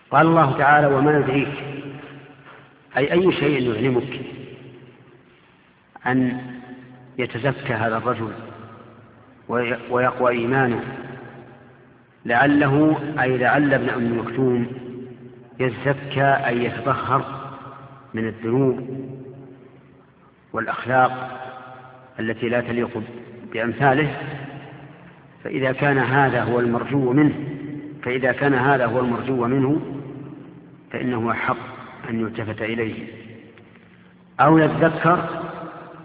قال الله تعالى: وما يدريك، أي شيء يعلمك أن يتزكى هذا الرجل ويقوى إيمانه، لعل ابن أم مكتوم يزكى أي يتطهر من الذنوب والأخلاق التي لا تليق بأمثاله. فإذا كان هذا هو المرجو منه فإنه حق أن يلتفت إليه، أو يذكر